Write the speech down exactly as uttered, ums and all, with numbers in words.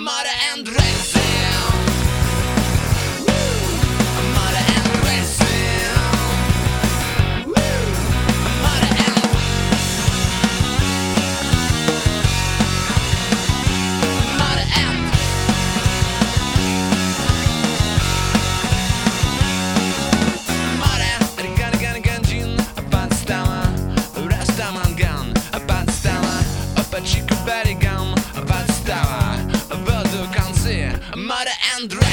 Mudder and racing. Mudder and racing. Mudder and Mudder and Mudder and gun gun gun gin Bandstama Rastaman gun Bandstama Oppa chico berry gum Bandstama Vad du kan se Mudder and racing.